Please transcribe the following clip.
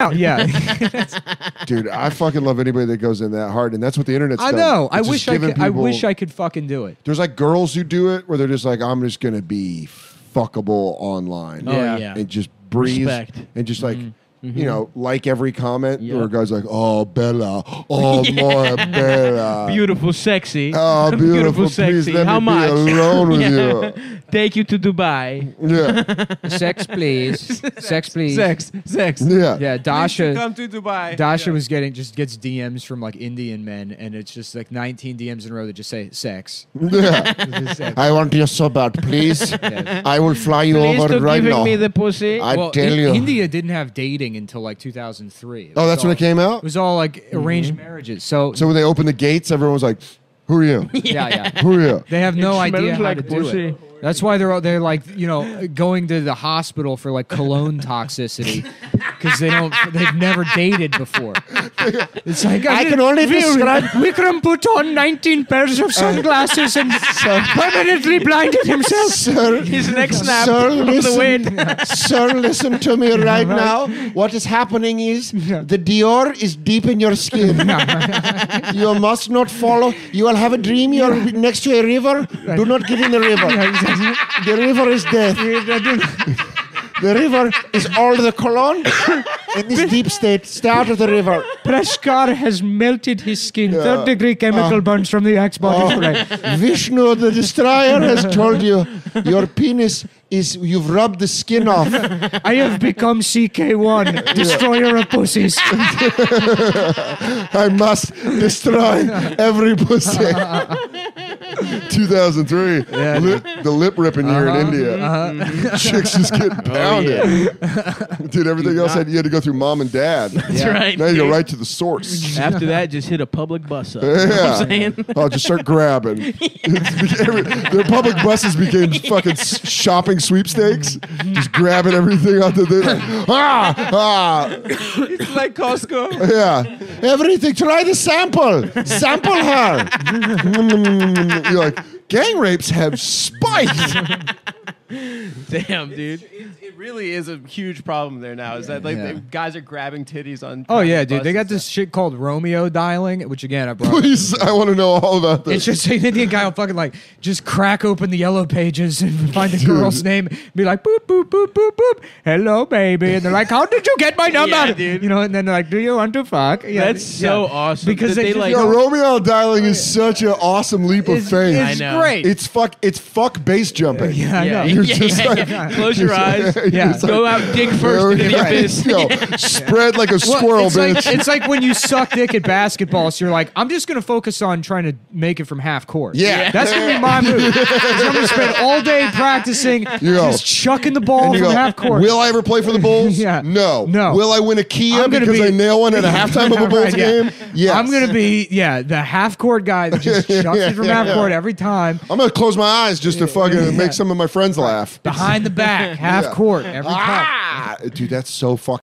Yeah. Dude, I fucking love anybody that goes in that hard, and that's what the internet's I done. know. I It's just wish I giving could. I people- wish I could fucking do it. There's like girls who do it where they're just like, I'm just gonna be fuckable online. Oh, yeah. And just breathe Respect. and just like you know, like every comment Yep. or a guy's like, oh Bella, oh my Bella. Beautiful, sexy. Oh, beautiful, please sexy. let How me much? be alone with you. Take you to Dubai. Yeah. Sex, please. Sex, please. Sex. Yeah. Yeah, Dasha. Come to Dubai. Dasha was gets DMs from like Indian men, and it's just like 19 DMs in a row that just say sex. Yeah. Just sex. I want you so bad, please. Yes. I will fly you Please over stop right giving now. me the pussy. I Well, tell you. India didn't have dating until like 2003. Oh, that's when it came It out? was all like arranged marriages. So, So when they opened the gates, everyone was like, who are you? yeah. Who are you? They have no It idea smells how like to do pussy. it. That's why they're like, you know, going to the hospital for like cologne toxicity because they've never dated before. It's like I can only describe- Vikram put on 19 pairs of sunglasses and permanently blinded himself. Sir, His neck snapped Sir, from the listen. wind. Sir, listen to me right now. What is happening is the Dior is deep in your skin. You must not follow. You will have a dream. You are next to a river. Do not get in the river. The river is death. The river is all the cologne in this deep state. Stay out of the river. Prashkar has melted his skin. Third-degree chemical burns from the Axe body spray. Vishnu, the destroyer, has told you your penis is, you've rubbed the skin off. I have become CK1, destroyer of pussies. I must destroy every pussy. 2003. The lip ripping year in India. Chicks just get pounded. Dude, everything else you had to go through mom and dad. That's right. Now you go dude. right to the source. After that, just hit a public bus up. You know what Yeah. I'm saying? Oh, just start grabbing. Their public buses became fucking shopping sweepstakes. Just grabbing everything out the thing. It's like Costco. Yeah. Everything. Try the sample. Sample her. You're like, gang rapes have spiked. Damn, dude. It really is a huge problem there now. Is that like Yeah. guys are grabbing titties on? Oh yeah, private dude. They got buses. this shit called Romeo dialing, which again I brought. Please, I want to know all about this. It's just an Indian guy will fucking like just crack open the yellow pages and find the girl's name, be like boop boop boop boop boop, hello baby, and they're like, how did you get my number? Yeah, dude. You know, and then they're like, do you want to fuck? Yeah, That's so awesome. Because that they just like. Yo, Romeo dialing is such an awesome leap of faith. I It's know. great. It's fuck base jumping. Yeah, I know. You're just like- Close your eyes. Yeah. Go out, dig first in the abyss. Yo, spread like a Well, squirrel, it's bitch. like, it's like when you suck dick at basketball, so you're like, I'm just going to focus on trying to make it from half court. Yeah. That's going to be my move. 'Cause I'm going to spend all day practicing, Yo. just chucking the ball And you from go, half court. will I ever play for the Bulls? Yeah. No. No. Will I win a Kia I'm gonna because be- I nail one at a halftime of a Bulls Right, yeah. game? Yes. I'm going to be, the half court guy that just chucks it from half court every time. I'm going to close my eyes just to fucking make some of my friends laugh. Behind the back, half Yeah. court every time. Ah! Dude, that's so fucking